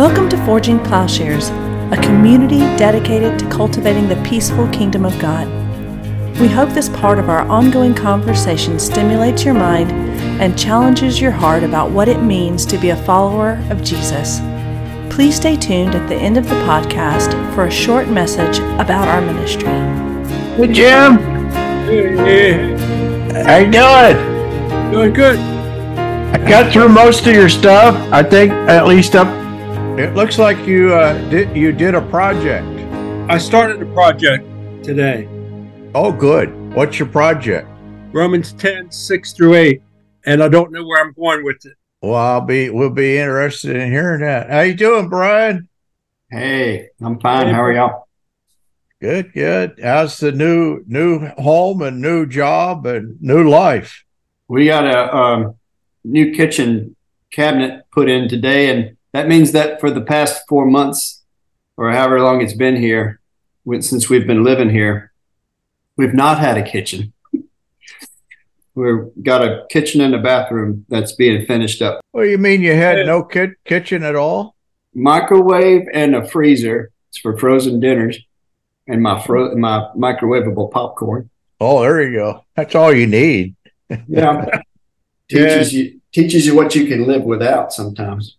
Welcome to Forging Plowshares, a community dedicated to cultivating the peaceful kingdom of God. We hope this part of our ongoing conversation stimulates your mind and challenges your heart about what it means to be a follower of Jesus. Please stay tuned at the end of the podcast for a short message about our ministry. Hey, Jim. Hey. How you doing? Doing good. I got through most of your stuff. I think at least up. It looks like you did a project. I started a project today. Oh, good. What's your project? Romans 10, 6 through 8. And I don't know where I'm going with it. Well, we'll be interested in hearing that. How you doing, Brian? Hey, I'm fine. How are y'all? Good, good. How's the new home and new job and new life? We got a new kitchen cabinet put in today, and that means that for the past 4 months, or however long it's been here, since we've been living here, we've not had a kitchen. We've got a kitchen and a bathroom that's being finished up. What do you mean you had no kitchen at all? Microwave and a freezer. It's for frozen dinners, and my microwavable popcorn. Oh, there you go. That's all you need. Yeah. Teaches you what you can live without sometimes.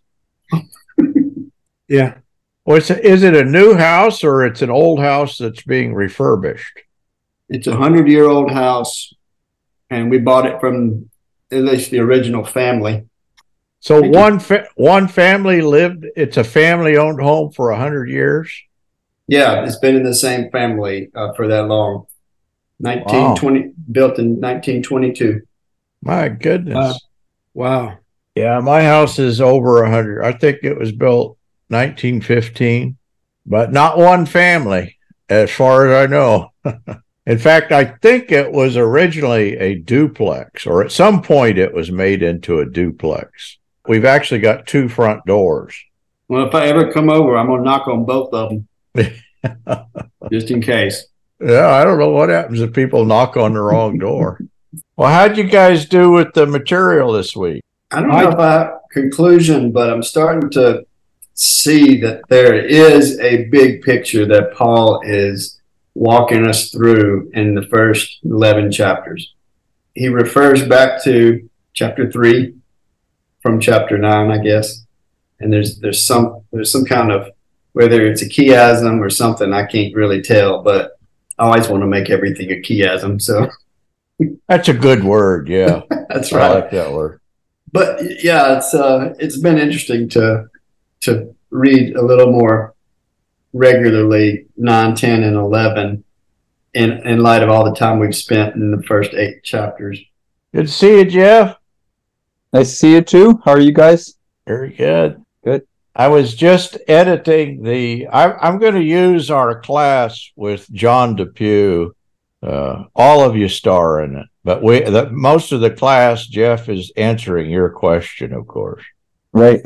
Yeah. Well, is it a new house or it's an old house that's being refurbished? It's 100-year-old house, and we bought it from at least the original family. So one family lived. It's a family-owned home for 100 years. Yeah, it's been in the same family for that long. 1920, built in 1922. My goodness! Wow. Yeah, my house is over 100. I think it was built 1915, but not one family, as far as I know. In fact, I think it was originally a duplex, or at some point it was made into a duplex. We've actually got two front doors. Well, if I ever come over, I'm going to knock on both of them, just in case. Yeah, I don't know what happens if people knock on the wrong door. Well, how'd you guys do with the material this week? I don't know if I have a conclusion, but I'm starting to see that there is a big picture that Paul is walking us through in the first 11 chapters. He refers back to chapter 3 from chapter 9, I guess. And there's some kind of, whether it's a chiasm or something, I can't really tell, but I always want to make everything a chiasm. So that's a good word. Yeah. That's right. I like that word. But yeah, it's been interesting to read a little more regularly 9, 10, and 11 in light of all the time we've spent in the first 8 chapters. Good to see you, Jeff. Nice to see you too. How are you guys? Very good. Good. I was just editing I'm going to use our class with John Depew. All of you star in it, but most of the class, Jeff is answering your question, of course. Right.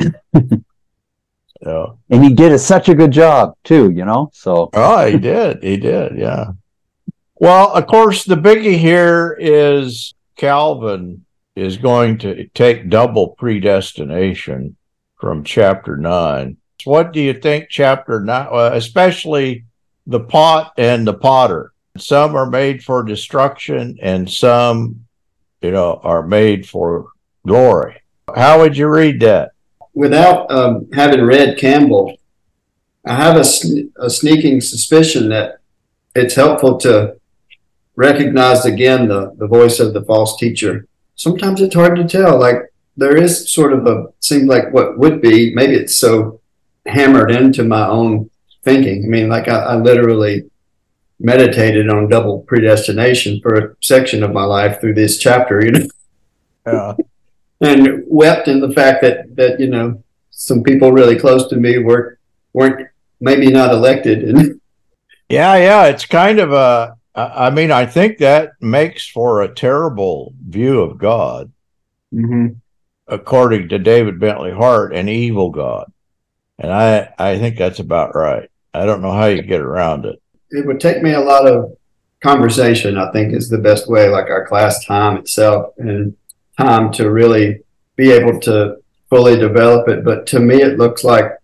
So, and he did such a good job too, so. Oh, he did, yeah. Well, of course, the biggie here is Calvin is going to take double predestination from chapter 9. So what do you think chapter 9, especially the pot and the potter? Some are made for destruction and some, are made for glory. How would you read that? Without having read Campbell, I have a sneaking suspicion that it's helpful to recognize again the voice of the false teacher. Sometimes it's hard to tell. Like there is sort of seems like what would be, maybe it's so hammered into my own thinking. I mean, like I literally meditated on double predestination for a section of my life through this chapter, Yeah. And wept in the fact that some people really close to me weren't maybe not elected. And Yeah, it's kind of I think that makes for a terrible view of God, according to David Bentley Hart, an evil God. And I think that's about right. I don't know how you get around it. It would take me a lot of conversation, I think, is the best way, like our class time itself and time to really be able to fully develop it. But to me, it looks like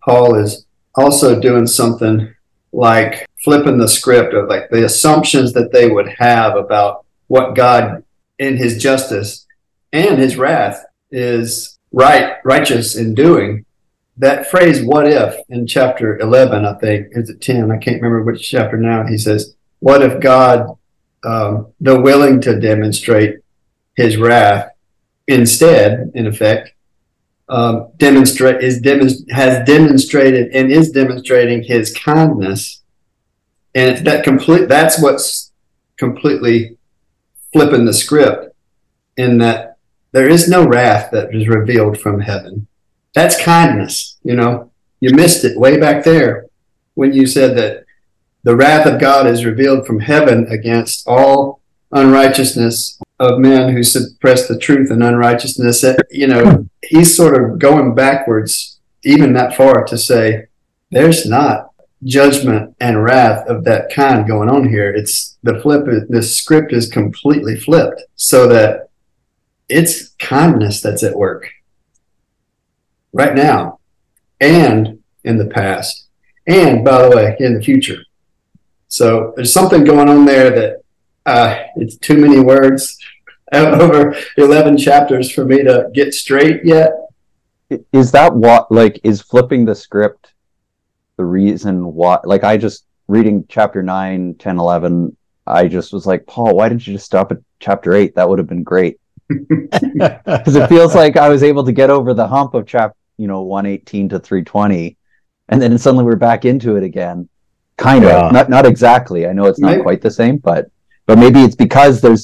Paul is also doing something like flipping the script of like the assumptions that they would have about what God in his justice and his wrath is righteous in doing. That phrase, what if, in chapter 11, I think, is it 10? I can't remember which chapter now. He says, what if God, though willing to demonstrate his wrath, instead, in effect, has demonstrated and is demonstrating his kindness. And it's that's what's completely flipping the script, in that there is no wrath that is revealed from heaven. That's kindness. You missed it way back there when you said that the wrath of God is revealed from heaven against all unrighteousness of men who suppress the truth and unrighteousness. He's sort of going backwards even that far to say there's not judgment and wrath of that kind going on here. It's the script is completely flipped so that it's kindness that's at work right now and in the past, and by the way, in the future. So there's something going on there that it's too many words over 11 chapters for me to get straight yet. Is that is flipping the script the reason why? Like, I just reading chapter 9, 10, 11, I just was like, Paul, why didn't you just stop at chapter 8? That would have been great. Because it feels like I was able to get over the hump of 118 to 320, and then suddenly we're back into it again. Kind of, not exactly. I know it's not quite the same, but maybe it's because the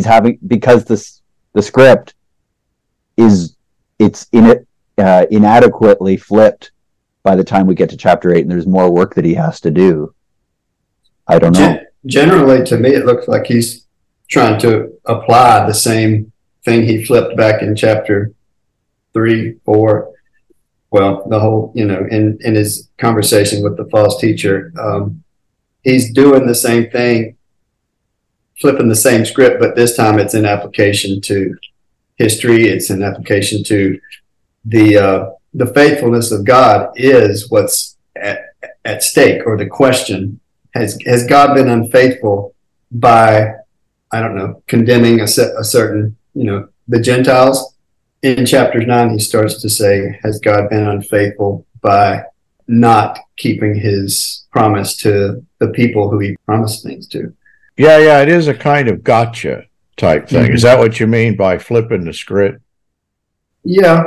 script is inadequately flipped by the time we get to chapter 8, and there's more work that he has to do. I don't know. Generally, to me, it looks like he's trying to apply the same thing he flipped back in chapter 3, 4. Well, the whole, in his conversation with the false teacher, he's doing the same thing, flipping the same script, but this time it's in application to history. It's in application to the faithfulness of God is what's at stake, or the question: has God been unfaithful by, I don't know, condemning a certain, the Gentiles? In chapter 9, he starts to say, has God been unfaithful by not keeping his promise to the people who he promised things to? Yeah, it is a kind of gotcha type thing. Mm-hmm. Is that what you mean by flipping the script? Yeah.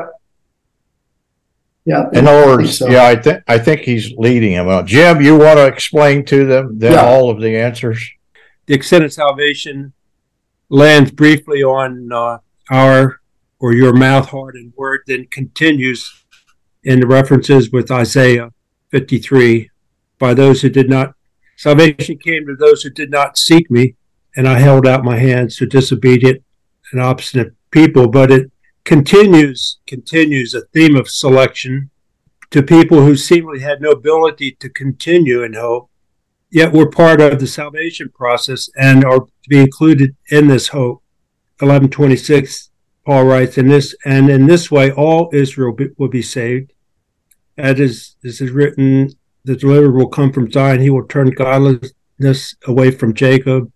In other words, I think he's leading him on. Jim, you want to explain to them all of the answers? The extended salvation lands briefly on our or your mouth, heart, and word, then continues in the references with Isaiah 53. By those who did not, salvation came to those who did not seek me, and I held out my hands to disobedient and obstinate people. But it continues a theme of selection to people who seemingly had no ability to continue in hope, yet were part of the salvation process and are to be included in this hope. 11:26. Paul writes, in this way, all Israel will be saved. As is written, the deliverer will come from Zion. He will turn godlessness away from Jacob.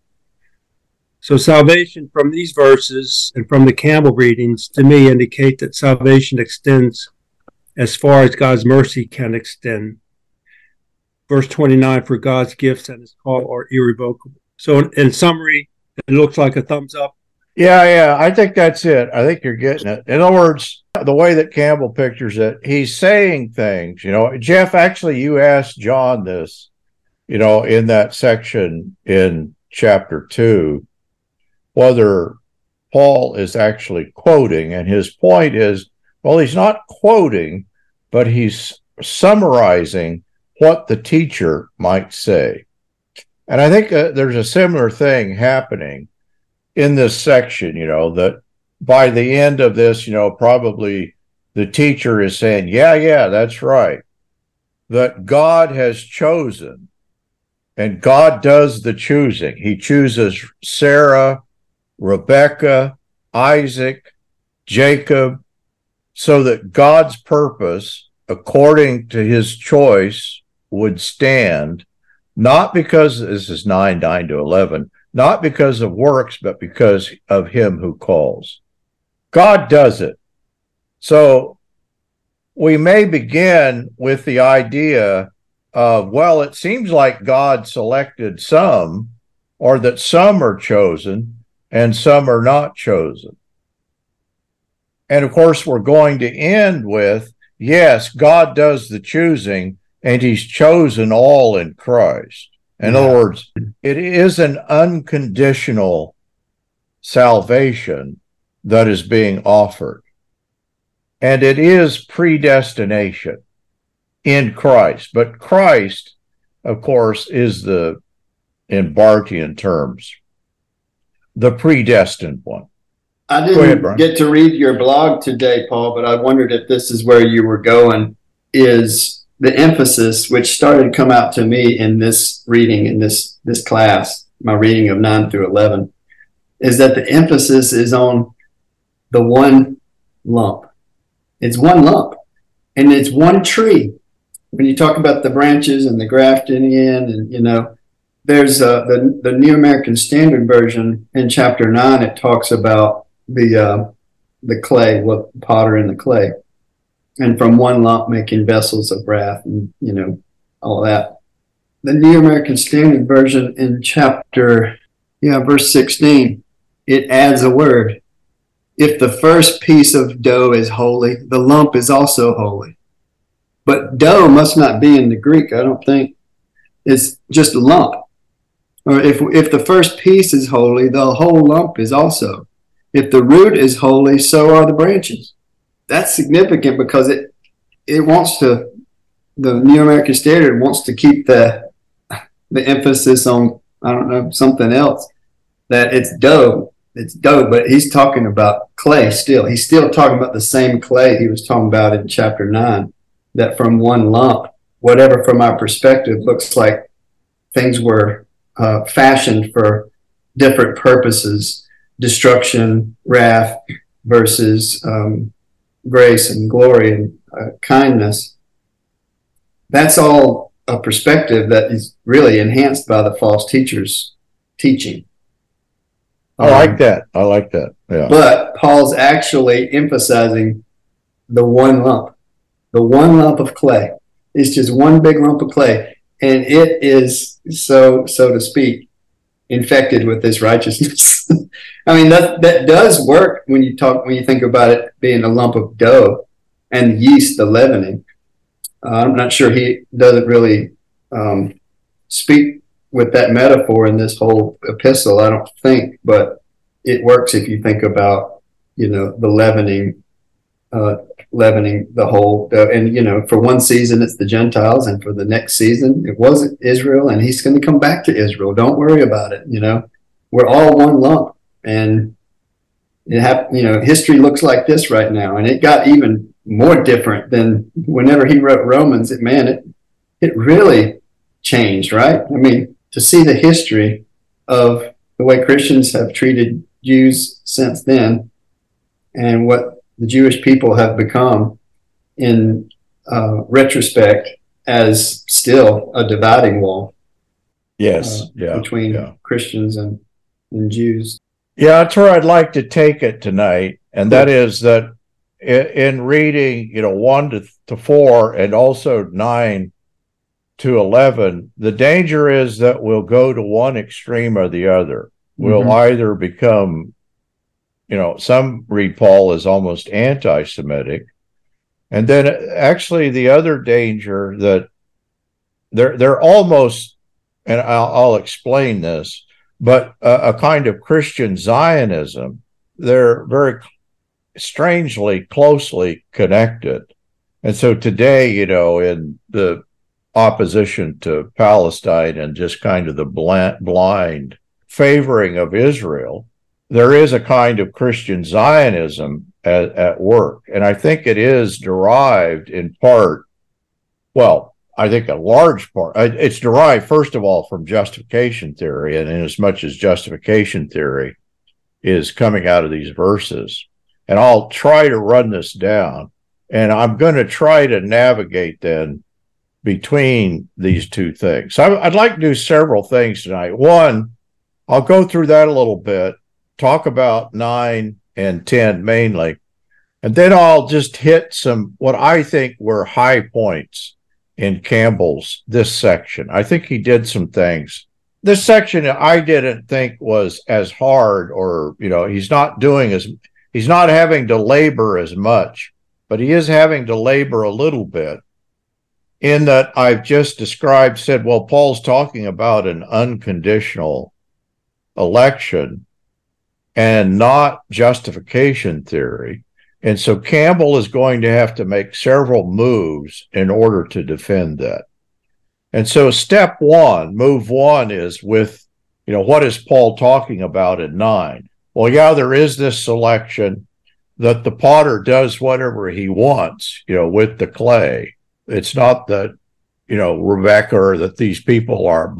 So salvation from these verses and from the Campbell readings, to me, indicate that salvation extends as far as God's mercy can extend. Verse 29, for God's gifts and his call are irrevocable. So in summary, it looks like a thumbs up. Yeah, I think that's it. I think you're getting it. In other words, the way that Campbell pictures it, he's saying things, Jeff, actually, you asked John this, in that section in chapter 2, whether Paul is actually quoting, and his point is, well, he's not quoting, but he's summarizing what the teacher might say. And I think there's a similar thing happening in this section, that by the end of this, probably the teacher is saying, yeah, that's right, that God has chosen, and God does the choosing. He chooses Sarah, Rebecca, Isaac, Jacob, so that God's purpose according to his choice would stand, not because, this is 9 to 11, not because of works, but because of him who calls. God does it. So we may begin with the idea of, well, it seems like God selected some, or that some are chosen and some are not chosen. And of course, we're going to end with, yes, God does the choosing, and he's chosen all in Christ. In other words, it is an unconditional salvation that is being offered. And it is predestination in Christ. But Christ, of course, is the, in Bartian terms, the predestined one. I didn't get to read your blog today, Paul, but I wondered if this is where you were going, is the emphasis, which started to come out to me in this reading, in this class, my reading of 9 through 11, is that the emphasis is on the one lump. It's one lump, and it's one tree. When you talk about the branches and the grafting in, and, you know, there's the New American Standard Version in chapter 9, it talks about the clay, what potter in the clay, and from one lump making vessels of wrath, and, you know, all that. The New American Standard Version in chapter, verse 16, it adds a word. If the first piece of dough is holy, the lump is also holy. But dough must not be in the Greek, I don't think. It's just a lump. Or if the first piece is holy, the whole lump is also. If the root is holy, so are the branches. That's significant because it wants to, the New American Standard wants to keep the emphasis on, I don't know, something else, that it's dough. It's dough, but he's talking about clay still. He's still talking about the same clay he was talking about in chapter 9, that from one lump, whatever from our perspective looks like things were fashioned for different purposes, destruction, wrath versus grace and glory and kindness. That's all a perspective that is really enhanced by the false teachers' teaching. I like that. Yeah. But Paul's actually emphasizing the one lump of clay. It's just one big lump of clay, and it is so to speak infected with this righteousness. I mean, that does work when you think about it being a lump of dough and yeast, the leavening. I'm not sure he doesn't really speak with that metaphor in this whole epistle, I don't think, but it works if you think about, you know, the leavening the whole, and, you know, for one season it's the Gentiles, and for the next season it wasn't Israel, and he's going to come back to Israel. Don't worry about it. You know, we're all one lump, and history looks like this right now, and it got even more different than whenever he wrote Romans. It really changed, right? I mean, to see the history of the way Christians have treated Jews since then, and what the Jewish people have become in retrospect as still a dividing wall. Yes, between Christians and Jews. Yeah, that's where I'd like to take it tonight, and that is that in reading, 1 to 4 and also 9 to 11, the danger is that we'll go to one extreme or the other. We'll either become, some read Paul as almost anti-Semitic, and then actually the other danger that they're almost, and I'll explain this, but a kind of Christian Zionism. They're very strangely closely connected. And so today, in the opposition to Palestine and just kind of the blind favoring of Israel, there is a kind of Christian Zionism at work. And I think it is derived in part, I think a large part, it's derived, first of all, from justification theory. And in as much as justification theory is coming out of these verses, and I'll try to run this down And I'm going to try to navigate then between these two things. So I'd like to do several things tonight. One, I'll go through that a little bit, talk about 9 and 10 mainly, and then I'll just hit some what I think were high points in Campbell's this section. I think he did some things. This section I didn't think was as hard, or he's not having to labor as much, but he is having to labor a little bit, in that I've just said, well, Paul's talking about an unconditional election and not justification theory. And so Campbell is going to have to make several moves in order to defend that. And so move one is with, what is Paul talking about in 9? Well, yeah, there is this selection that the potter does whatever he wants, with the clay. It's not that, Rebecca, or that these people are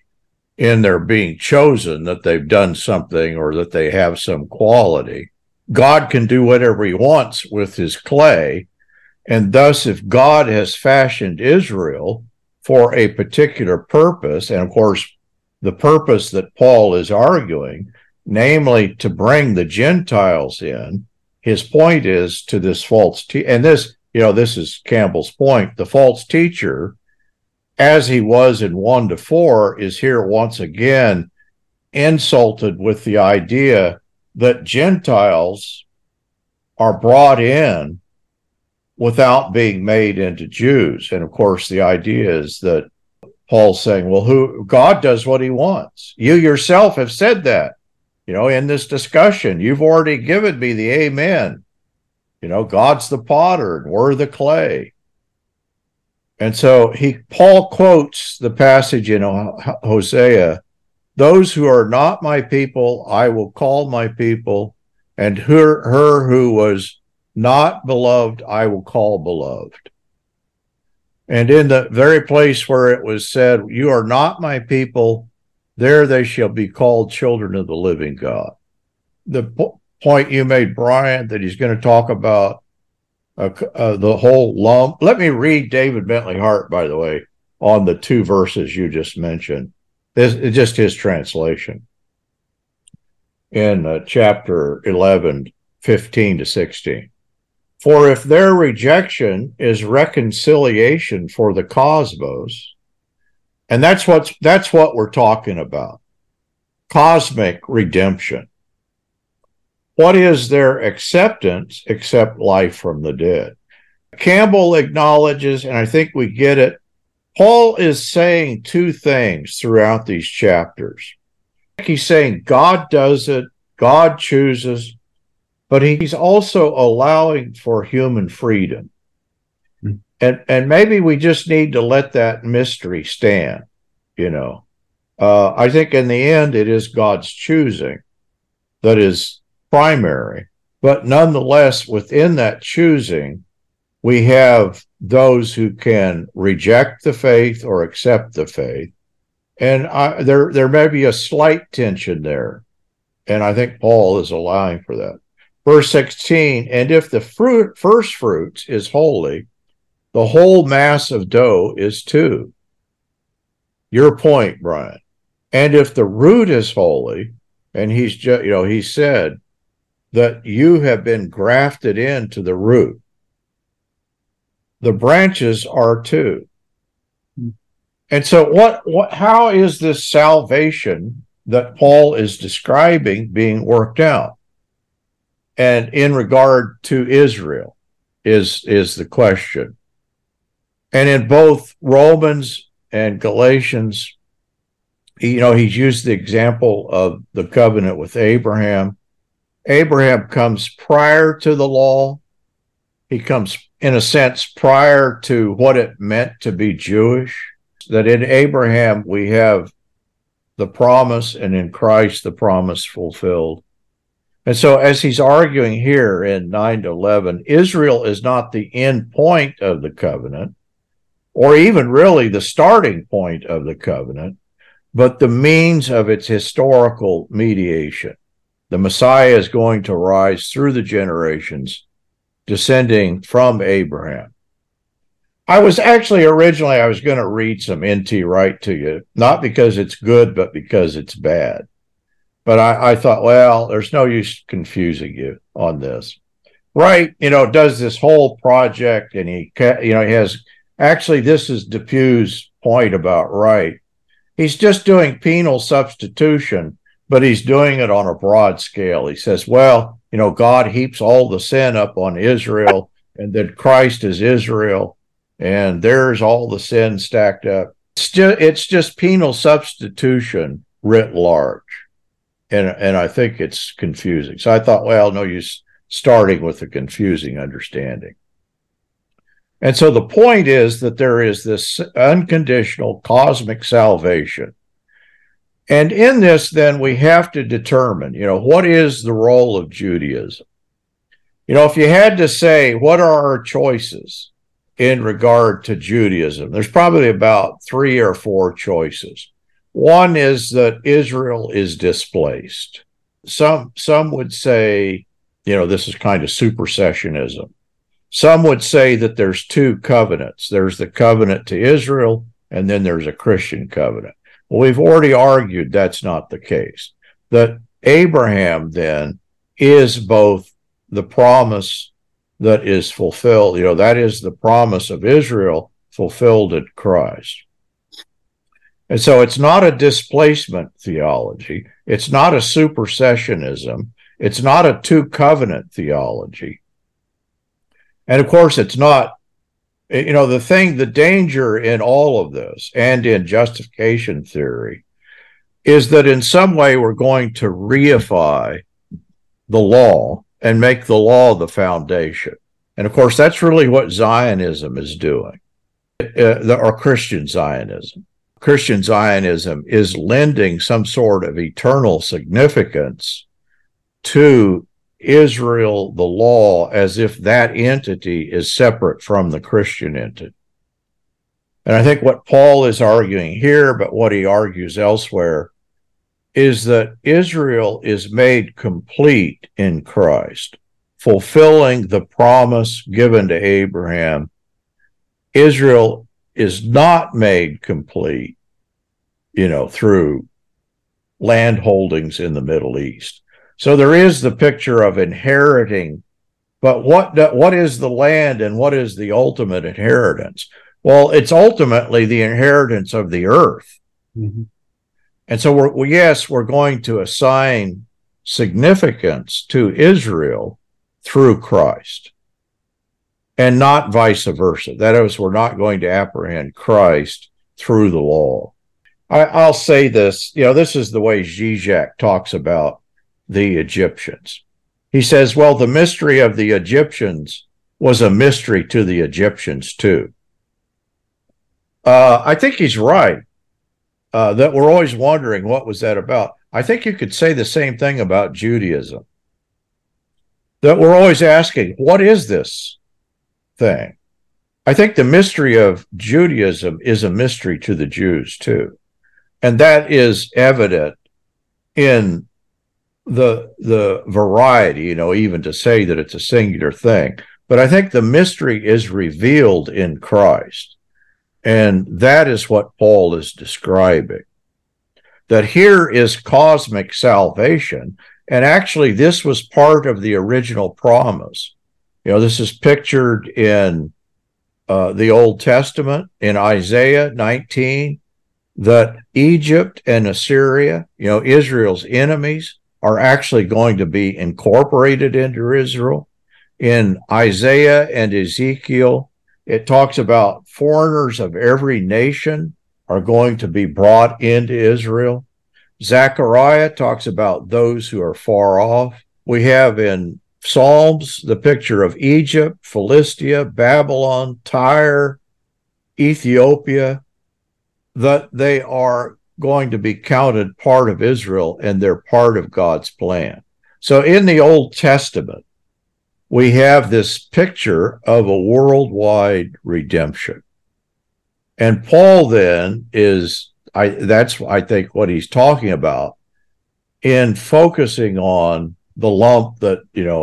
in their being chosen, that they've done something or that they have some quality. God can do whatever he wants with his clay. And thus, if God has fashioned Israel for a particular purpose, and of course, the purpose that Paul is arguing, namely to bring the Gentiles in, his point is to this false teacher, and this is Campbell's point. The false teacher, as he was in 1-4, is here once again insulted with the idea that Gentiles are brought in without being made into Jews. And of course, the idea is that Paul's saying, well, God does what he wants. You yourself have said that, in this discussion. You've already given me the amen. God's the potter and we're the clay. And so Paul quotes the passage in Hosea, those who are not my people, I will call my people, and her who was not beloved, I will call beloved. And in the very place where it was said, you are not my people, there they shall be called children of the living God. The point you made, Brian, that he's going to talk about the whole lump. Let me read David Bentley Hart, by the way, on the 2 verses you just mentioned. This is just his translation. In chapter 11, 15-16. For if their rejection is reconciliation for the cosmos, and that's what we're talking about, cosmic redemption. What is their acceptance except life from the dead? Campbell acknowledges, and I think we get it, Paul is saying 2 things throughout these chapters. He's saying God does it, God chooses, but he's also allowing for human freedom. And maybe we just need to let that mystery stand, I think in the end it is God's choosing that is primary, but nonetheless within that choosing we have those who can reject the faith or accept the faith, and there may be a slight tension there, and I think Paul is allowing for that. Verse 16, and if the first fruits is holy, the whole mass of dough is too. Your point, Brian. And if the root is holy, and he said that you have been grafted into the root, the branches are too. And so how is this salvation that Paul is describing being worked out? And in regard to Israel is the question. And in both Romans and Galatians, he's used the example of the covenant with Abraham. Abraham comes prior to the law. He comes, in a sense, prior to what it meant to be Jewish. That in Abraham we have the promise, and in Christ the promise fulfilled. And so as he's arguing here in 9-11, Israel is not the end point of the covenant, or even really the starting point of the covenant, but the means of its historical mediation. The Messiah is going to rise through the generations descending from Abraham. I was going to read some N.T. Wright to you, not because it's good, but because it's bad. But I thought, well, there's no use confusing you on this. Wright, does this whole project, and he has, actually, this is Depew's point about Wright. He's just doing penal substitution, but he's doing it on a broad scale. He says, well, God heaps all the sin up on Israel, and then Christ is Israel, and there's all the sin stacked up. It's just penal substitution writ large. And I think it's confusing. So I thought, well, no use starting with a confusing understanding. And so the point is that there is this unconditional cosmic salvation. And in this, then, we have to determine, what is the role of Judaism? If you had to say, what are our choices in regard to Judaism? There's probably about 3 or 4 choices. One is that Israel is displaced. Some would say, this is kind of supersessionism. Some would say that there's 2 covenants. There's the covenant to Israel, and then there's a Christian covenant. Well, we've already argued that's not the case. That Abraham, then, is both the promise that is fulfilled, that is the promise of Israel fulfilled in Christ. And so it's not a displacement theology. It's not a supersessionism. It's not a 2-covenant theology. And of course, it's not, the danger in all of this and in justification theory is that in some way we're going to reify the law and make the law the foundation. And of course, that's really what Zionism is doing, or Christian Zionism. Christian Zionism is lending some sort of eternal significance to Israel, the law, as if that entity is separate from the Christian entity. And I think what Paul is arguing here, but what he argues elsewhere, is that Israel is made complete in Christ, fulfilling the promise given to Abraham. Israel is not made complete, through land holdings in the Middle East. So there is the picture of inheriting, but what is the land and what is the ultimate inheritance? Well, it's ultimately the inheritance of the earth. Mm-hmm. And so we're going to assign significance to Israel through Christ, and not vice versa. That is, we're not going to apprehend Christ through the law. I'll say this, this is the way Zizek talks about the Egyptians. He says, well, the mystery of the Egyptians was a mystery to the Egyptians too. I think he's right, that we're always wondering what was that about. I think you could say the same thing about Judaism, that we're always asking, what is this thing? I think the mystery of Judaism is a mystery to the Jews too. And that is evident in the variety, even to say that it's a singular thing. But I think the mystery is revealed in Christ. And that is what Paul is describing. That here is cosmic salvation. And actually, this was part of the original promise. This is pictured in the Old Testament, in Isaiah 19, that Egypt and Assyria, Israel's enemies, are actually going to be incorporated into Israel. In Isaiah and Ezekiel, it talks about foreigners of every nation are going to be brought into Israel. Zechariah talks about those who are far off. We have in Psalms the picture of Egypt, Philistia, Babylon, Tyre, Ethiopia, that they are going to be counted part of Israel and they're part of God's plan. So in the Old Testament, we have this picture of a worldwide redemption. And Paul then that's I think what he's talking about in focusing on the lump that,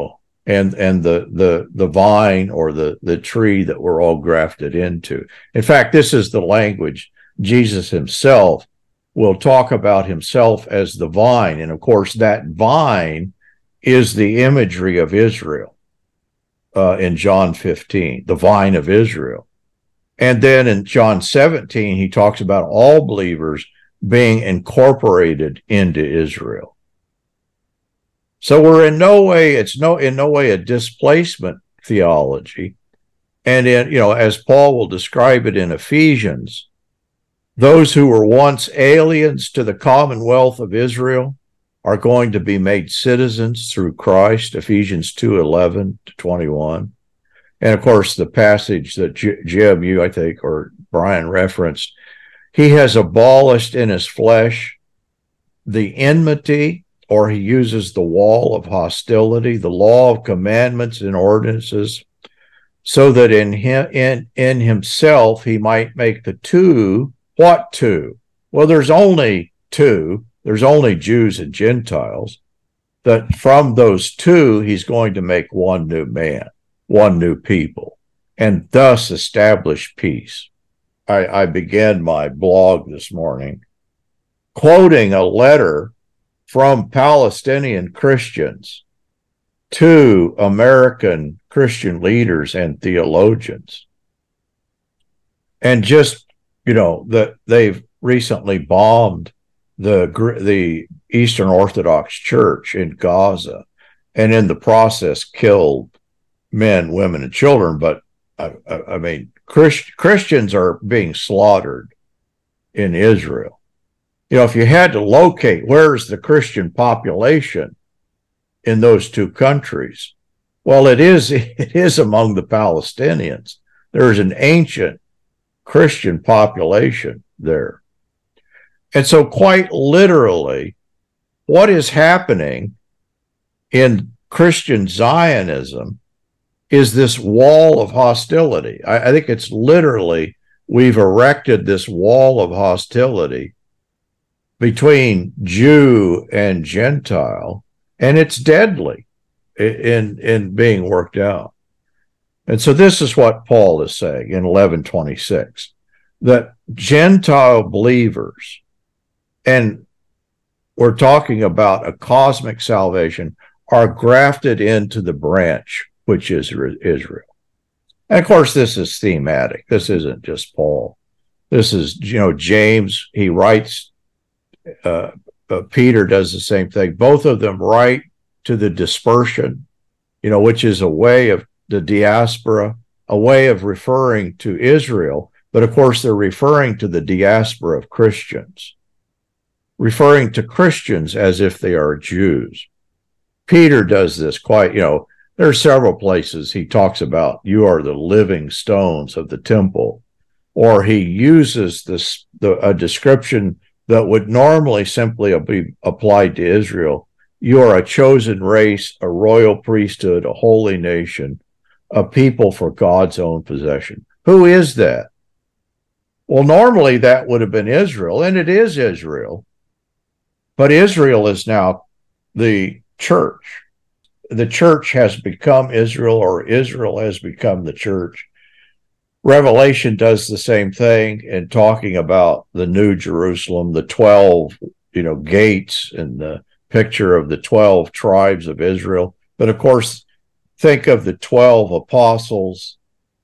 and the vine or the tree that we're all grafted into. In fact, this is the language Jesus himself will talk about himself as the vine. And of course, that vine is the imagery of Israel in John 15, the vine of Israel. And then in John 17, he talks about all believers being incorporated into Israel. So we're in no way a displacement theology. And as Paul will describe it in Ephesians, those who were once aliens to the commonwealth of Israel are going to be made citizens through Christ, Ephesians 2:11-21. And of course, the passage that Jim, you, I think, or Brian referenced, he has abolished in his flesh the enmity, or he uses the wall of hostility, the law of commandments and ordinances, so that in himself he might make the two. What two? Well, there's only two. There's only Jews and Gentiles. That from those two, he's going to make one new man, one new people, and thus establish peace. I began my blog this morning quoting a letter from Palestinian Christians to American Christian leaders and theologians. And just, that they've recently bombed the Eastern Orthodox Church in Gaza, and in the process killed men, women, and children. But I mean, Christians are being slaughtered in Israel. If you had to locate where's the Christian population in those two countries, well, it is among the Palestinians. There is an ancient Christian population there. And so quite literally, what is happening in Christian Zionism is this wall of hostility. I think it's literally, we've erected this wall of hostility between Jew and Gentile, and it's deadly in being worked out. And so this is what Paul is saying in 11:26, that Gentile believers, and we're talking about a cosmic salvation, are grafted into the branch, which is Israel. And of course, this is thematic. This isn't just Paul. This is, James, he writes, Peter does the same thing. Both of them write to the dispersion, which is a way of the diaspora, a way of referring to Israel. But of course, they're referring to the diaspora of Christians, referring to Christians as if they are Jews. Peter does this quite, there are several places he talks about, you are the living stones of the temple, or he uses a description that would normally simply be applied to Israel. You are a chosen race, a royal priesthood, a holy nation, a people for God's own possession. Who is that? Well, normally that would have been Israel, and it is Israel. But Israel is now the church. The church has become Israel, or Israel has become the church. Revelation does the same thing in talking about the New Jerusalem, the 12, gates, and the picture of the 12 tribes of Israel. But of course, think of the 12 apostles,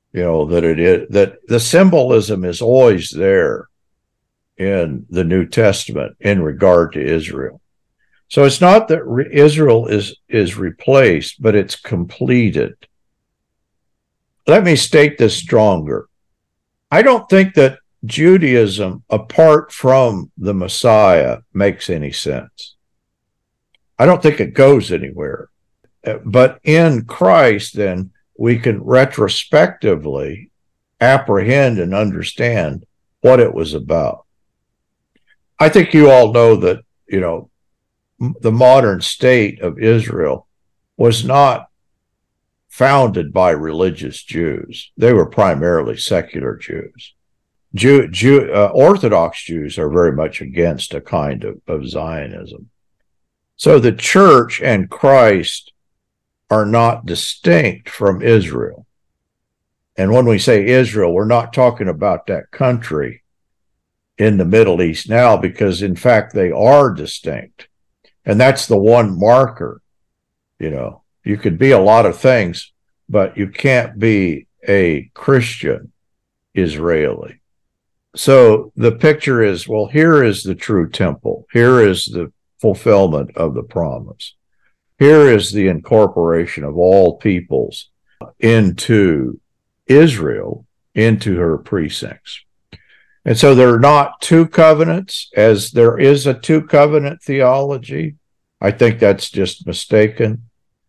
that the symbolism is always there in the New Testament in regard to Israel. So it's not that Israel is replaced, but it's completed. Let me state this stronger. I don't think that Judaism, apart from the Messiah, makes any sense. I don't think it goes anywhere. But in Christ, then, we can retrospectively apprehend and understand what it was about. I think you all know that, the modern state of Israel was not founded by religious Jews. They were primarily secular Jews. Orthodox Jews are very much against a kind of Zionism. So the church and Christ are not distinct from Israel. And when we say Israel, we're not talking about that country in the Middle East now, because in fact they are distinct. And that's the one marker. You could be a lot of things, but you can't be a Christian Israeli. So the picture is, well, here is the true temple. Here is the fulfillment of the promise. Here is the incorporation of all peoples into Israel, into her precincts. And so there are not two covenants, as there is a two covenant theology. I think that's just mistaken.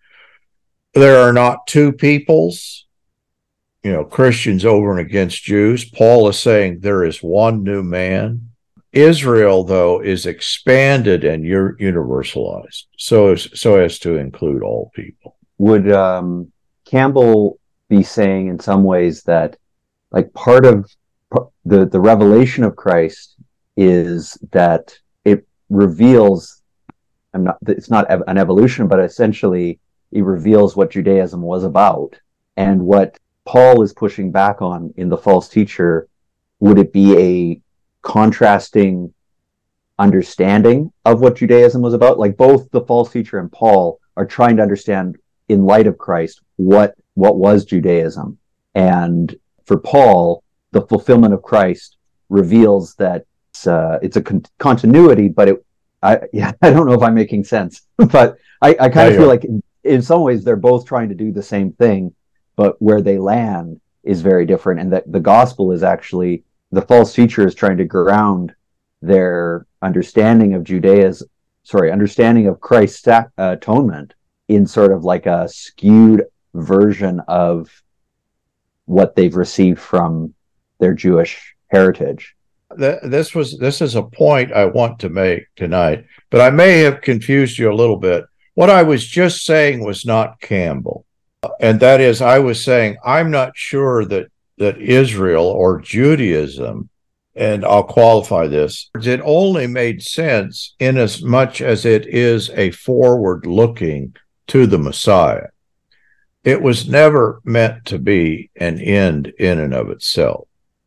There are not two peoples, Christians over and against Jews. Paul is saying there is one new man. Israel, though, is expanded and universalized, so as to include all people. Would Campbell be saying in some ways that, like, part of the revelation of Christ is that it reveals, it's not an evolution, but essentially it reveals what Judaism was about, and what Paul is pushing back on in the false teacher? Would it be a contrasting understanding of what Judaism was about? Like, both the false teacher and Paul are trying to understand, in light of Christ, what was Judaism. And for Paul, the fulfillment of Christ reveals that it's a continuity, but I don't know if I'm making sense, but I kind of feel like in some ways they're both trying to do the same thing, but where they land is very different. And that the gospel is actually, the false teacher is trying to ground their understanding of understanding of Christ's atonement in sort of like a skewed version of what they've received from their Jewish heritage. This is a point I want to make tonight, but I may have confused you a little bit. What I was just saying was not Campbell. And that is, I was saying, I'm not sure that Israel or Judaism, and I'll qualify this, it only made sense in as much as it is a forward looking to the Messiah. It was never meant to be an end in and of itself.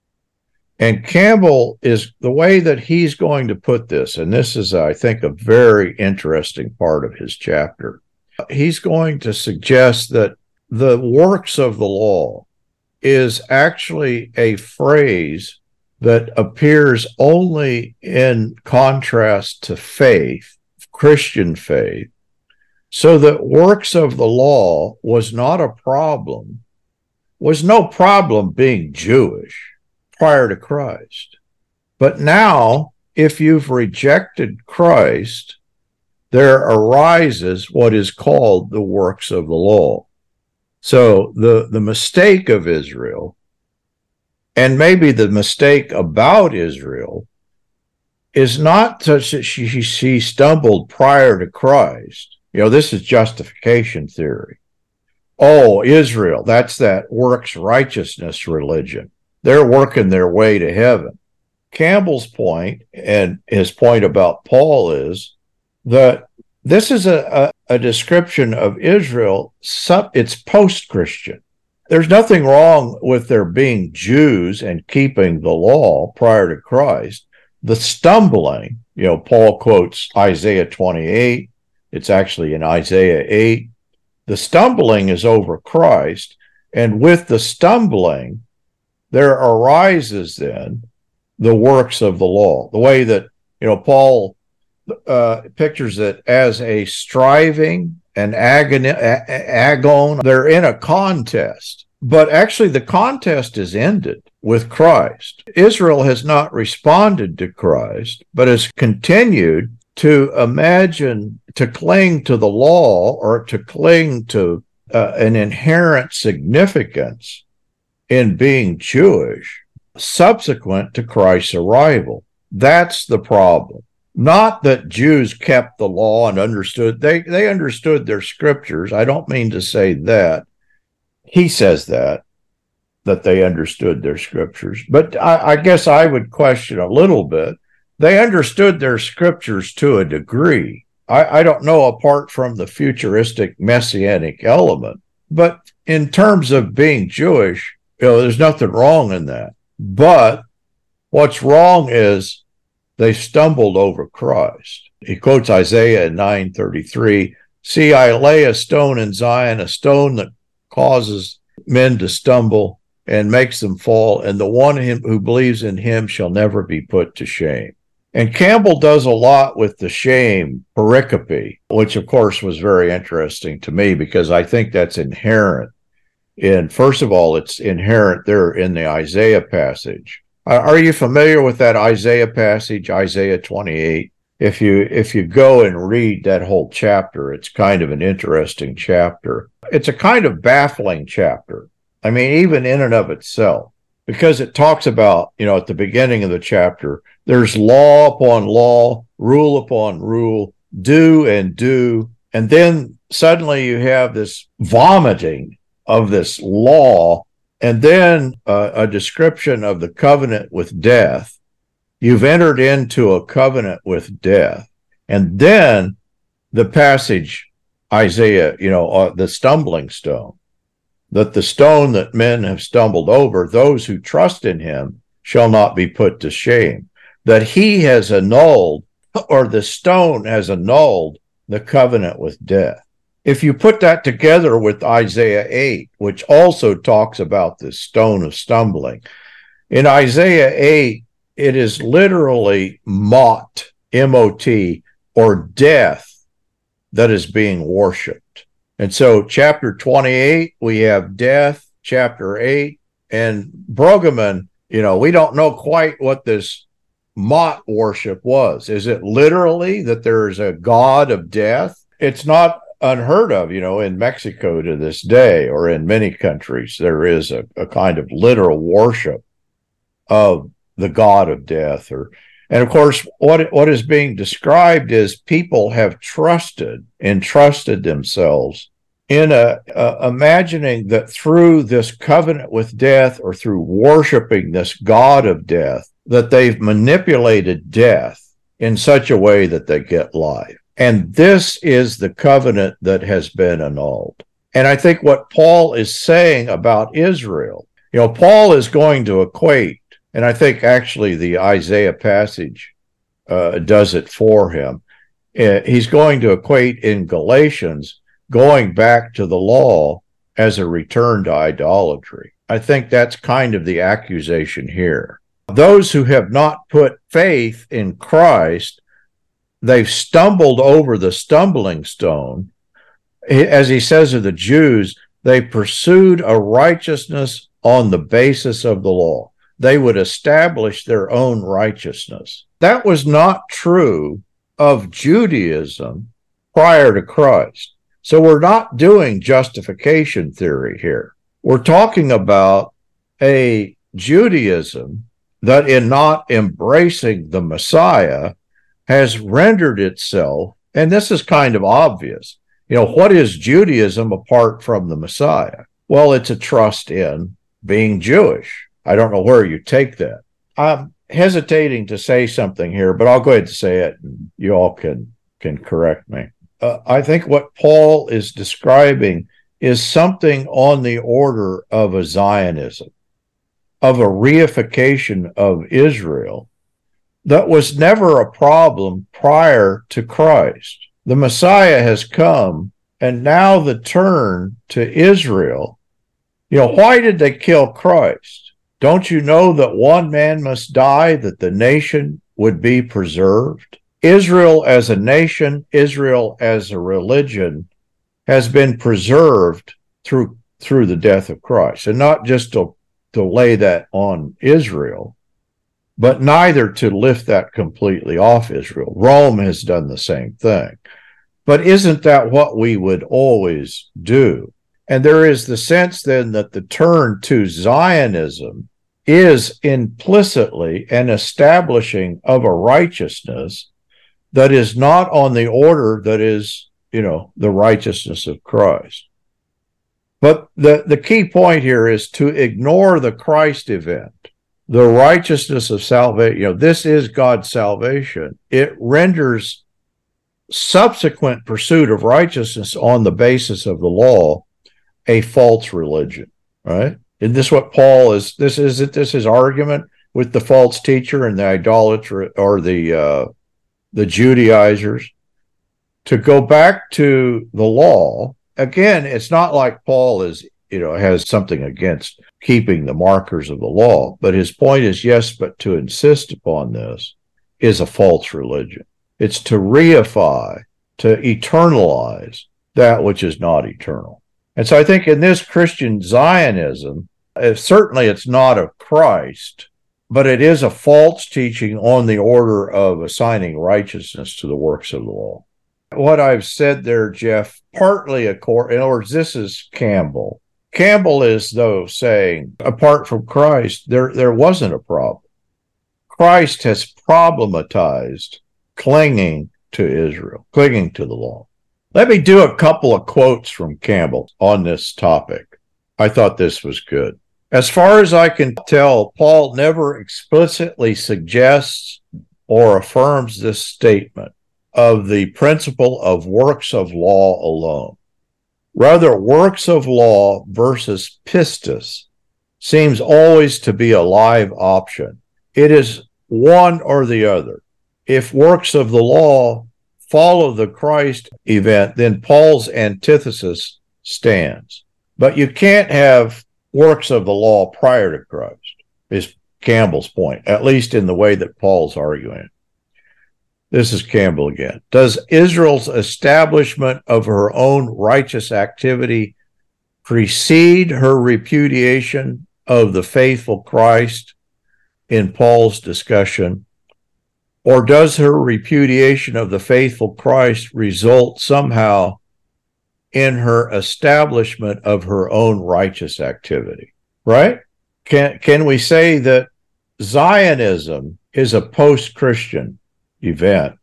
And Campbell is, the way that he's going to put this, and this is, I think, a very interesting part of his chapter. He's going to suggest that the works of the law is actually a phrase that appears only in contrast to faith, Christian faith, so that works of the law was not a problem, was no problem being Jewish prior to Christ. But now, if you've rejected Christ, there arises what is called the works of the law. So the mistake of Israel, and maybe the mistake about Israel, is not such that she stumbled prior to Christ. This is justification theory. Oh, Israel, that's that works righteousness religion. They're working their way to heaven. Campbell's point, and his point about Paul, is that this is a description of Israel. It's post-Christian. There's nothing wrong with there being Jews and keeping the law prior to Christ. The stumbling, Paul quotes Isaiah 28. It's actually in Isaiah 8. The stumbling is over Christ, and with the stumbling, there arises then the works of the law. The way that, Paul pictures it as a striving, an agon. They're in a contest, but actually the contest is ended with Christ. Israel has not responded to Christ, but has continued to imagine, to cling to the law, or to cling to an inherent significance in being Jewish subsequent to Christ's arrival. That's the problem. Not that Jews kept the law and understood. They understood their scriptures. I don't mean to say that. He says that they understood their scriptures. But I guess I would question a little bit. They understood their scriptures to a degree. I don't know apart from the futuristic messianic element, but in terms of being Jewish, there's nothing wrong in that. But what's wrong is they stumbled over Christ. He quotes Isaiah in 9:33, "See, I lay a stone in Zion, a stone that causes men to stumble and makes them fall, and the one who believes in him shall never be put to shame." And Campbell does a lot with the shame pericope, which of course was very interesting to me because I think that's inherent in, first of all, it's inherent there in the Isaiah passage. Are you familiar with that Isaiah passage, Isaiah 28? If you go and read that whole chapter, it's kind of an interesting chapter. It's a kind of baffling chapter. I mean, even in and of itself, because it talks about, at the beginning of the chapter, there's law upon law, rule upon rule, do and do. And then suddenly you have this vomiting of this law, and then a description of the covenant with death. You've entered into a covenant with death. And then the passage, Isaiah, the stumbling stone, that the stone that men have stumbled over, those who trust in him shall not be put to shame. That he has annulled, or the stone has annulled the covenant with death. If you put that together with Isaiah 8, which also talks about this stone of stumbling, in Isaiah 8, it is literally Mot, M-O-T, or death that is being worshipped. And so chapter 28, we have death, chapter 8, and Brueggemann, we don't know quite what this Mot worship was. Is it literally that there is a god of death? It's not unheard of, in Mexico to this day, or in many countries, there is a kind of literal worship of the god of death. And of course, what is being described is people have entrusted themselves in imagining that through this covenant with death, or through worshiping this god of death, that they've manipulated death in such a way that they get life. And this is the covenant that has been annulled. And I think what Paul is saying about Israel, Paul is going to equate, and I think actually the Isaiah passage does it for him. He's going to equate in Galatians going back to the law as a return to idolatry. I think that's kind of the accusation here. Those who have not put faith in Christ, they've stumbled over the stumbling stone. As he says of the Jews, they pursued a righteousness on the basis of the law. They would establish their own righteousness. That was not true of Judaism prior to Christ. So we're not doing justification theory here. We're talking about a Judaism that in not embracing the Messiah has rendered itself, and this is kind of obvious, what is Judaism apart from the Messiah? Well, it's a trust in being Jewish. I don't know where you take that. I'm hesitating to say something here, but I'll go ahead and say it, and you all can correct me. I think what Paul is describing is something on the order of a Zionism, of a reification of Israel that was never a problem prior to Christ. The Messiah has come, and now the turn to Israel. Why did they kill Christ? Don't you know that one man must die that the nation would be preserved? Israel as a nation, Israel as a religion has been preserved through the death of Christ. And not just to lay that on Israel, but neither to lift that completely off Israel. Rome has done the same thing. But isn't that what we would always do? And there is the sense then that the turn to Zionism is implicitly an establishing of a righteousness that is not on the order that is, the righteousness of Christ. But the key point here is to ignore the Christ event, the righteousness of salvation. This is God's salvation. It renders subsequent pursuit of righteousness on the basis of the law a false religion, right? Is this what Paul is? Isn't this his argument with the false teacher and the idolater or the Judaizers? To go back to the law, again, it's not like Paul is, has something against keeping the markers of the law, but his point is, yes, but to insist upon this is a false religion. It's to reify, to eternalize that which is not eternal. And so I think in this Christian Zionism, certainly it's not of Christ, but it is a false teaching on the order of assigning righteousness to the works of the law. What I've said there, Jeff, partly, in other words, this is Campbell. Campbell is, though, saying, apart from Christ, there wasn't a problem. Christ has problematized clinging to Israel, clinging to the law. Let me do a couple of quotes from Campbell on this topic. I thought this was good. As far as I can tell, Paul never explicitly suggests or affirms this statement of the principle of works of law alone. Rather, works of law versus pistis seems always to be a live option. It is one or the other. If works of the law follow the Christ event, then Paul's antithesis stands. But you can't have works of the law prior to Christ, is Campbell's point, at least in the way that Paul's arguing. This is Campbell again. Does Israel's establishment of her own righteous activity precede her repudiation of the faithful Christ in Paul's discussion? Or does her repudiation of the faithful Christ result somehow in her establishment of her own righteous activity? Right? Can we say that Zionism is a post-Christian event,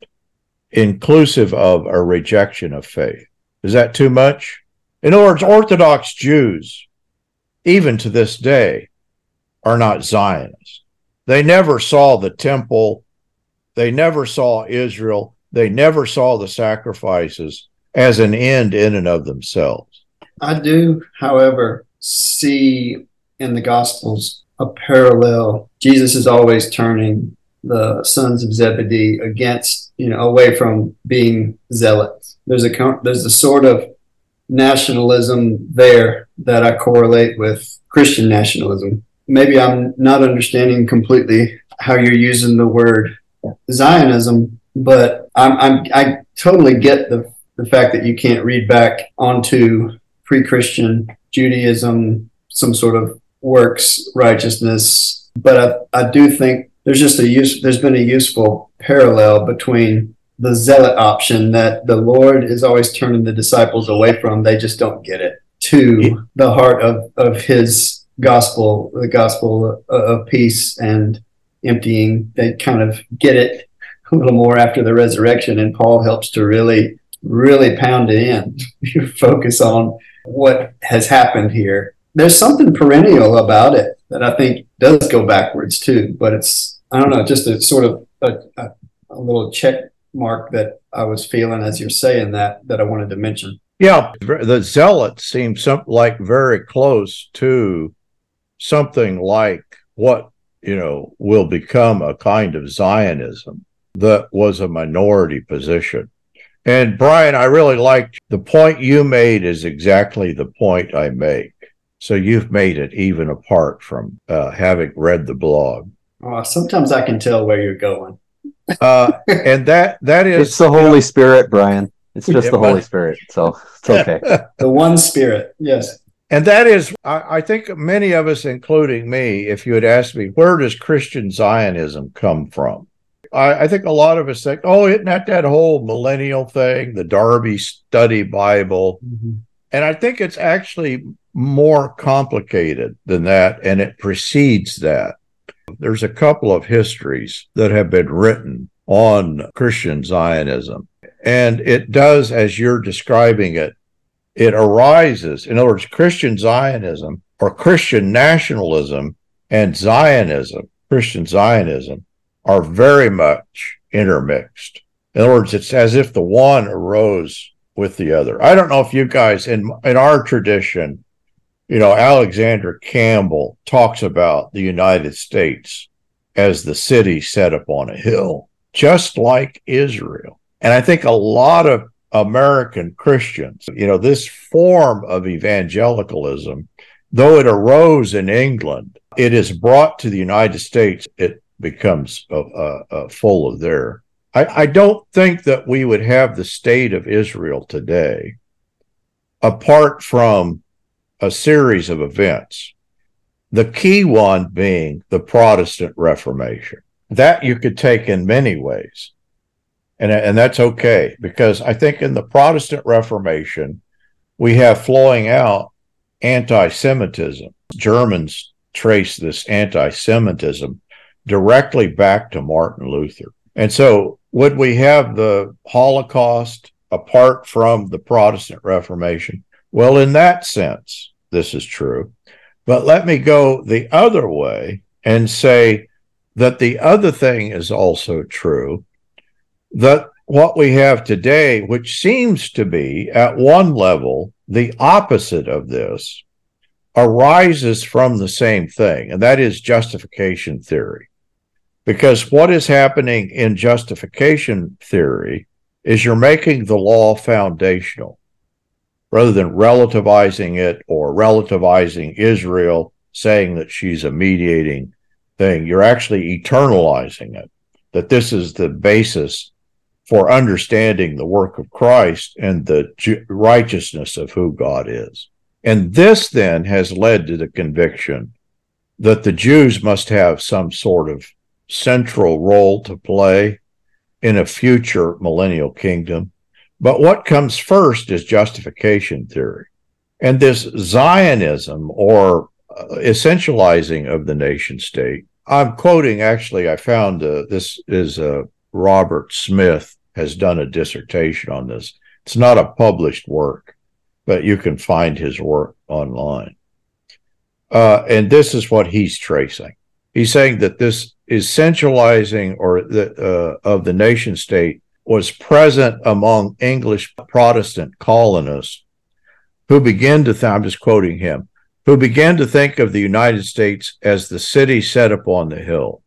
inclusive of a rejection of faith? Is that too much? In other words, Orthodox Jews, even to this day, are not Zionists. They never saw the temple. They never saw Israel. They never saw the sacrifices as an end in and of themselves. I do, however, see in the Gospels a parallel. Jesus is always turning the sons of Zebedee against, away from being zealots. There's a sort of nationalism there that I correlate with Christian nationalism. Maybe I'm not understanding completely how you're using the word Zionism, but I totally get the fact that you can't read back onto pre-Christian Judaism some sort of works righteousness, but I do think there's been a useful parallel between the zealot option that the Lord is always turning the disciples away from, they just don't get it, to the heart of his gospel, the gospel of peace and emptying. They kind of get it a little more after the resurrection, and Paul helps to really, really pound it in. You focus on what has happened here. There's something perennial about it that I think does go backwards too, but it's, I don't know, just a sort of a little check mark that I was feeling as you're saying that I wanted to mention. Yeah, the zealots seem like very close to something like what, will become a kind of Zionism that was a minority position. And Brian, I really liked the point you made is exactly the point I make. So you've made it even apart from having read the blog. Sometimes I can tell where you're going. And that is... It's the Holy Spirit, Brian. It's just the Holy Spirit, so it's okay. The one Spirit, yes. And that is, I think many of us, including me, if you had asked me, where does Christian Zionism come from? I think a lot of us think, isn't that whole millennial thing, the Darby Study Bible? Mm-hmm. And I think it's actually more complicated than that, and it precedes that. There's a couple of histories that have been written on Christian Zionism, and it does, as you're describing it, it arises. In other words, Christian Zionism or Christian nationalism and Zionism, Christian Zionism, are very much intermixed. In other words, it's as if the one arose with the other. I don't know if you guys, in our tradition, Alexander Campbell talks about the United States as the city set upon a hill, just like Israel. And I think a lot of American Christians, this form of evangelicalism, though it arose in England, it is brought to the United States. It becomes full of there. I don't think that we would have the state of Israel today apart from a series of events. The key one being the Protestant Reformation. That you could take in many ways. And that's okay, because I think in the Protestant Reformation, we have flowing out anti-Semitism. Germans trace this anti-Semitism directly back to Martin Luther. And so would we have the Holocaust apart from the Protestant Reformation? Well, in that sense, this is true. But let me go the other way and say that the other thing is also true, that what we have today, which seems to be at one level the opposite of this, arises from the same thing, and that is justification theory. Because what is happening in justification theory is you're making the law foundational rather than relativizing it or relativizing Israel, saying that she's a mediating thing. You're actually eternalizing it, that this is the basis for understanding the work of Christ and the righteousness of who God is. And this then has led to the conviction that the Jews must have some sort of central role to play in a future millennial kingdom. But what comes first is justification theory. And this Zionism, or essentializing of the nation state, I'm quoting, actually, I found this is Robert Smith has done a dissertation on this. It's not a published work, but you can find his work online. And this is what he's tracing. He's saying that this essentializing of the nation state was present among English Protestant colonists who began to I'm just quoting him, who began to think of the United States as the city set upon the hill.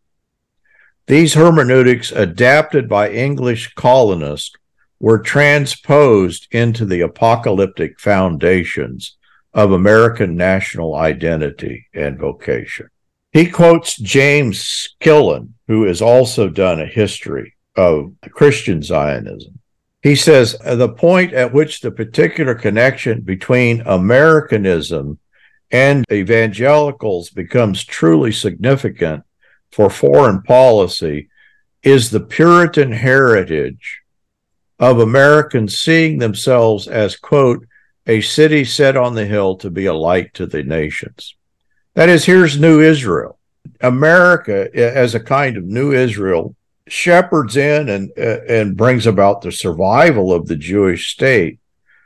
These hermeneutics, adapted by English colonists, were transposed into the apocalyptic foundations of American national identity and vocation. He quotes James Skillen, who has also done a history of Christian Zionism. He says, the point at which the particular connection between Americanism and evangelicals becomes truly significant for foreign policy is the Puritan heritage of Americans seeing themselves as, quote, a city set on the hill to be a light to the nations. That is, here's New Israel. America, as a kind of New Israel, shepherds in and brings about the survival of the Jewish state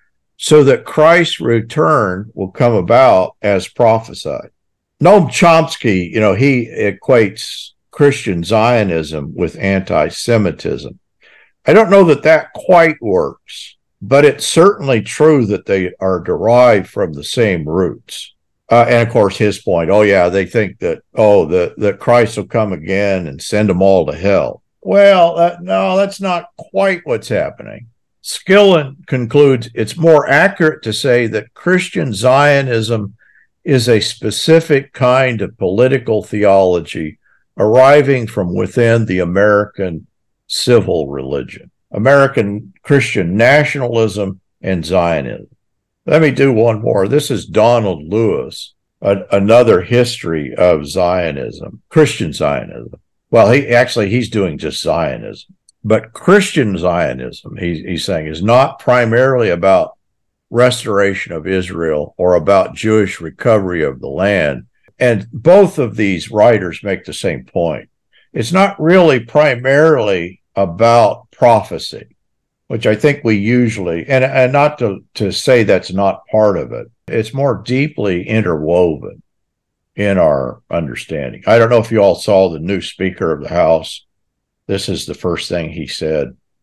so that Christ's return will come about as prophesied. Noam Chomsky, he equates Christian Zionism with anti-Semitism. I don't know that that quite works, but it's certainly true that they are derived from the same roots. And of course, his point, they think that, that Christ will come again and send them all to hell. Well, no, that's not quite what's happening. Skillen concludes it's more accurate to say that Christian Zionism is a specific kind of political theology arriving from within the American civil religion, American Christian nationalism and Zionism. Let me do one more. This is Donald Lewis, another history of Zionism, Christian Zionism. Well, he's doing just Zionism. But Christian Zionism, he's saying, is not primarily about restoration of Israel or about Jewish recovery of the land. And both of these writers make the same point. It's not really primarily about prophecy, which I think we usually, and not to say that's not part of it, it's more deeply interwoven in our understanding. I don't know if you all saw the new Speaker of the House. This is the first thing he said.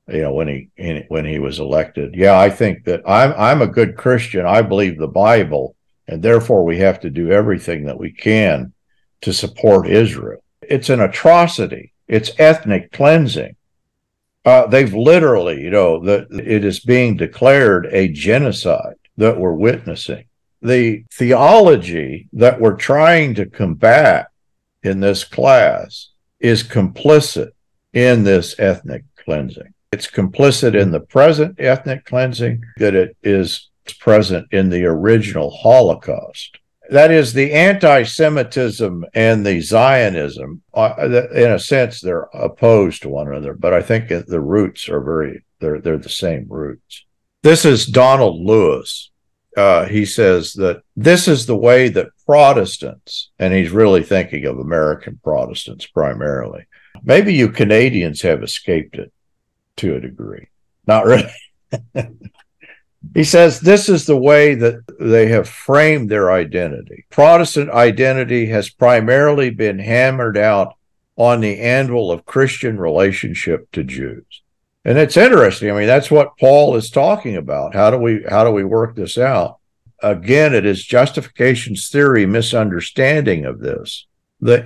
when he was elected. Yeah, I think that I'm a good Christian. I believe the Bible, and therefore we have to do everything that we can to support Israel. It's an atrocity. It's ethnic cleansing. They've literally, that it is being declared a genocide that we're witnessing. The theology that we're trying to combat in this class is complicit in this ethnic cleansing. It's complicit in the present ethnic cleansing, that it is present in the original Holocaust. That is, the anti-Semitism and the Zionism, in a sense, they're opposed to one another, but I think the roots are they're the same roots. This is Donald Lewis. He says that this is the way that Protestants, and he's really thinking of American Protestants primarily. Maybe you Canadians have escaped it to a degree. Not really. He says this is the way that they have framed their identity. Protestant identity has primarily been hammered out on the anvil of Christian relationship to Jews. And it's interesting. I mean, that's what Paul is talking about. How do we work this out? Again, it is justification's theory misunderstanding of this. The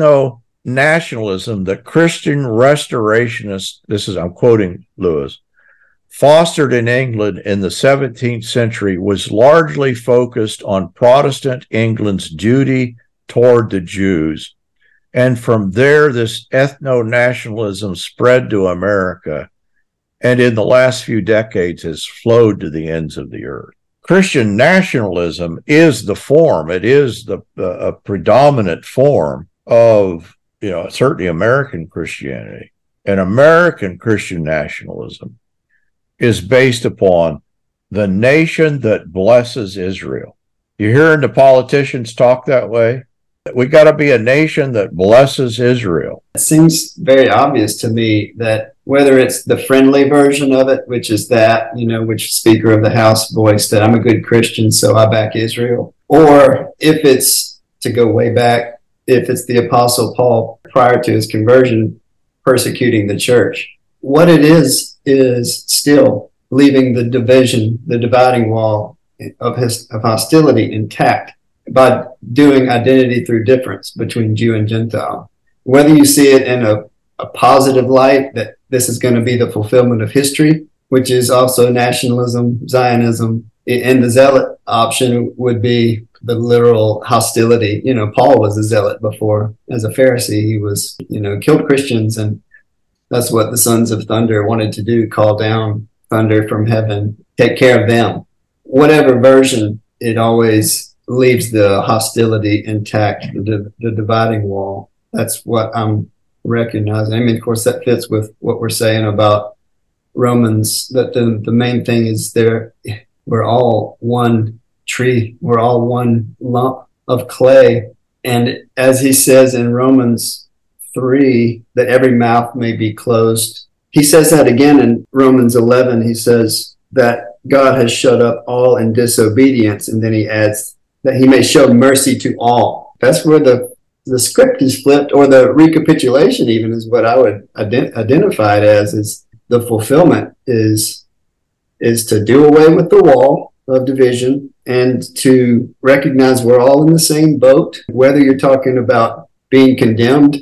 ethno-nationalism that Christian restorationists, I'm quoting Lewis, fostered in England in the 17th century was largely focused on Protestant England's duty toward the Jews. And from there, this ethno-nationalism spread to America, and in the last few decades has flowed to the ends of the earth. Christian nationalism is the form. It is a predominant form of, certainly American Christianity. And American Christian nationalism is based upon the nation that blesses Israel. You're hearing the politicians talk that way? We got to be a nation that blesses Israel. It seems very obvious to me that whether it's the friendly version of it, which is that, which Speaker of the House voiced that I'm a good Christian, so I back Israel, or if it's, to go way back, if it's the Apostle Paul prior to his conversion persecuting the church, what it is still leaving the dividing wall of hostility intact by doing identity through difference between Jew and Gentile. Whether you see it in a positive light, that this is going to be the fulfillment of history, which is also nationalism, Zionism, and the zealot option would be the literal hostility. Paul was a zealot before. As a Pharisee, he was, killed Christians, and that's what the sons of thunder wanted to do, call down thunder from heaven, take care of them. Whatever version, it always leaves the hostility intact, the dividing wall. That's what I'm recognizing. I mean, of course, that fits with what we're saying about Romans, that the main thing is we're all one tree. We're all one lump of clay. And as he says in Romans 3, that every mouth may be closed. He says that again in Romans 11. He says that God has shut up all in disobedience. And then he adds that he may show mercy to all. That's where the script is flipped, or the recapitulation even is what I would identify it as, is the fulfillment is to do away with the wall of division and to recognize we're all in the same boat, whether you're talking about being condemned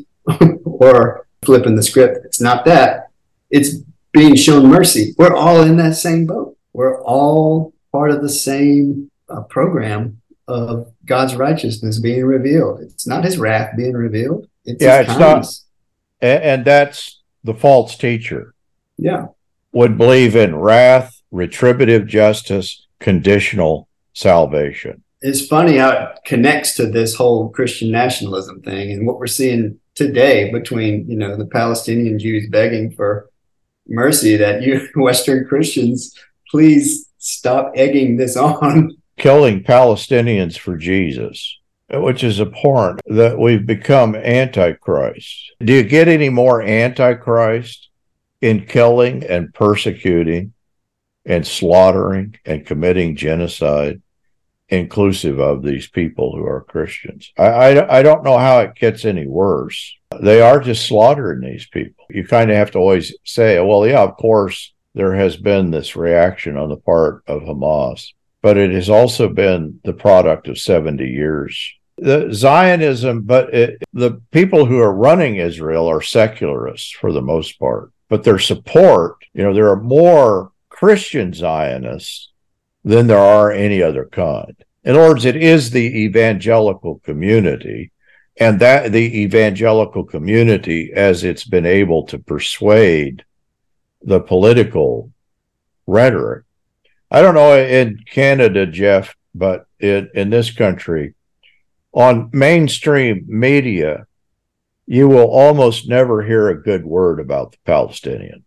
or flipping the script. It's not that. It's being shown mercy. We're all in that same boat. We're all part of the same program of God's righteousness being revealed. It's not his wrath being revealed. It's his kindness. Not. And that's the false teacher. Yeah. Would believe in wrath, retributive justice, conditional salvation. It's funny how it connects to this whole Christian nationalism thing and what we're seeing today between, the Palestinian Jews begging for mercy, that you Western Christians, please stop egging this on. Killing Palestinians for Jesus, which is abhorrent, that we've become antichrist. Do you get any more antichrist in killing and persecuting and slaughtering and committing genocide inclusive of these people who are Christians. I don't know how it gets any worse. They are just slaughtering these people. You kind of have to always say, well, yeah, of course, there has been this reaction on the part of Hamas, but it has also been the product of 70 years. The Zionism, but the people who are running Israel are secularists for the most part, but their support, there are more Christian Zionists than there are any other kind. In other words, it is the evangelical community, and that the evangelical community, as it's been able to persuade the political rhetoric. I don't know in Canada, Jeff, but in this country, on mainstream media, you will almost never hear a good word about the Palestinians.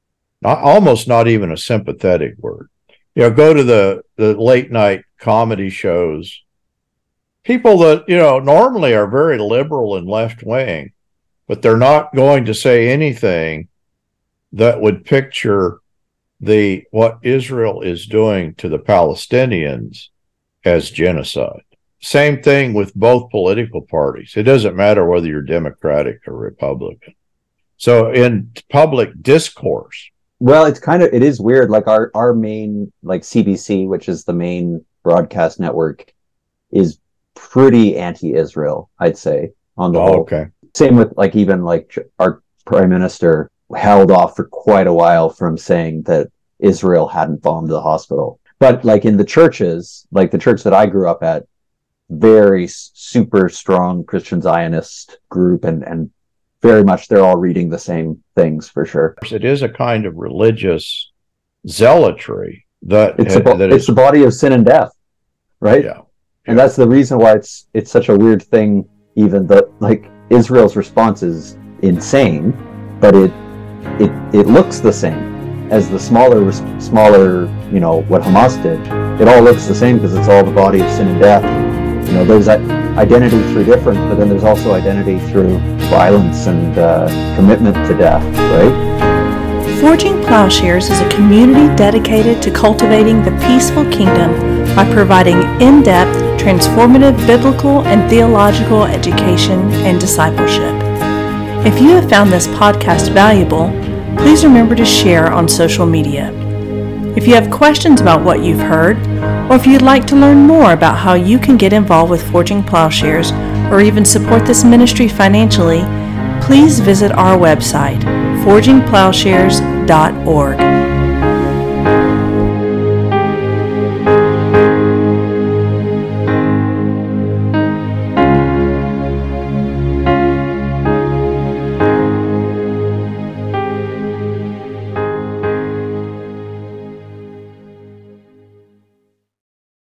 Almost not even a sympathetic word. Go to the late night comedy shows. People that, normally are very liberal and left wing, but they're not going to say anything that would picture what Israel is doing to the Palestinians as genocide. Same thing with both political parties. It doesn't matter whether you're Democratic or Republican. So in public discourse. Well, it is weird. Like our main, like CBC, which is the main broadcast network, is pretty anti-Israel, I'd say, on the whole. Okay. Same with even our prime minister held off for quite a while from saying that Israel hadn't bombed the hospital. But in the churches, like the church that I grew up at, very super strong Christian Zionist group, and very much they're all reading the same things for sure. It is a kind of religious zealotry that it's the body of sin and death, right? Yeah. And that's the reason why it's such a weird thing. Even that Israel's response is insane, but it looks the same as the smaller, what Hamas did. It all looks the same because it's all the body of sin and death. There's that identity through difference, but then there's also identity through violence and commitment to death, right? Forging Plowshares is a community dedicated to cultivating the peaceful kingdom by providing in-depth, transformative biblical and theological education and discipleship. If you have found this podcast valuable, please remember to share on social media. If you have questions about what you've heard, or if you'd like to learn more about how you can get involved with Forging Plowshares or even support this ministry financially, please visit our website, forgingplowshares.org.